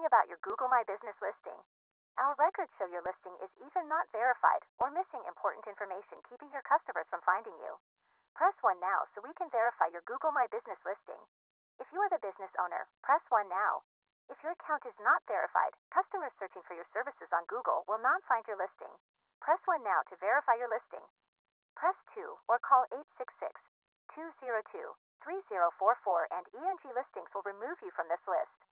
calling about your Google My Business listing. Our records show your listing is either not verified or missing important information, keeping your customers from finding you. Press 1 now so we can verify your Google My Business listing. If you are the business owner, press 1 now. If your account is not verified, customers searching for your services on Google will not find your listing. Press 1 now to verify your listing. Press 2 or call 866-202-3044 and ENG Listings will remove you from this list.